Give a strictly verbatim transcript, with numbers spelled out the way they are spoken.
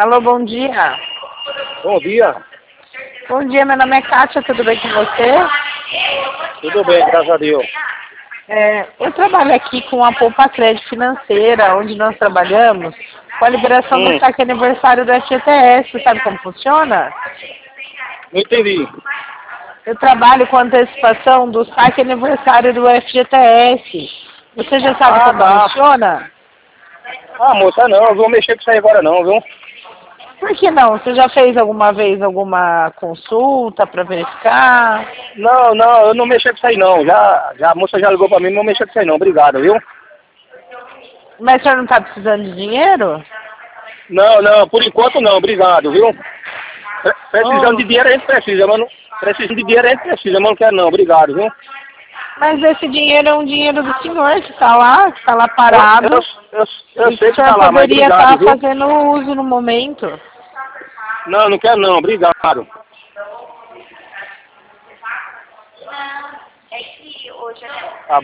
Alô, bom dia. Bom dia. Bom dia, meu nome é Kátia, tudo bem com você? Tudo bem, graças a Deus. É, eu trabalho aqui com a Poupa Crédito Financeira, onde nós trabalhamos com a liberação do Hum, saque aniversário do F G T S. Sabe como funciona? não entendi. Eu trabalho com a antecipação do saque aniversário do F G T S. Você já sabe Ah, como tá. funciona? Ah, moça, não, eu vou mexer com isso aí agora não, viu? Por que não? Você já fez alguma vez alguma consulta para verificar? Não, não, eu não mexer com isso aí não. Já, já, a moça já ligou pra mim, não vou mexer com isso aí não. Obrigado, viu? Mas o senhor não está precisando de dinheiro? Não, não, por enquanto não, obrigado, viu? Pre- Precisando de Oh, dinheiro a gente precisa, mas não... Precisando de dinheiro a gente precisa, mas não quero não, obrigado, viu? mas esse dinheiro é um dinheiro do senhor que está lá, que está lá Eu, parado, eu, eu, eu e que sei o que senhor tá lá, mas poderia obrigado, estar viu? fazendo uso no momento. Não, não quero não, obrigado. Não, é que hoje é Tá